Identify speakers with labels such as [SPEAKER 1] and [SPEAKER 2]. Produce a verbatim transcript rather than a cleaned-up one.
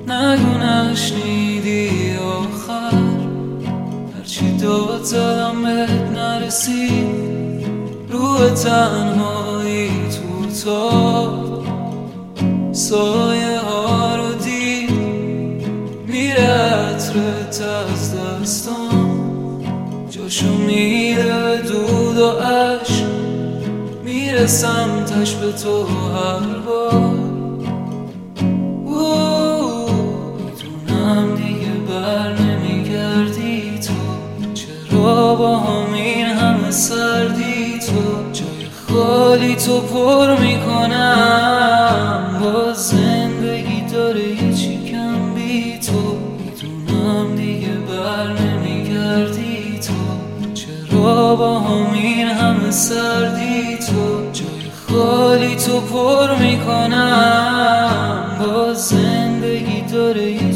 [SPEAKER 1] نگو نشنیدی آخر، هرچی داد زدم بهت نرسید. روح تنهایی تو تا سایه ها رو دید، میره عطرت از دستام، جاشو میده به دود و عشق، میره سمتش به تو هر بار. میدونم دیگه بر نمیگردی تو، چرا با همین همه سردی تو، جای خالی تو پر میکنم، باز زندگی داره یه چی کم بی تو. میدونم دیگه بر نمیگردی تو، چرا با همین همه سردی تو، جای خالی تو پر میکنم، باز زندگی داره یه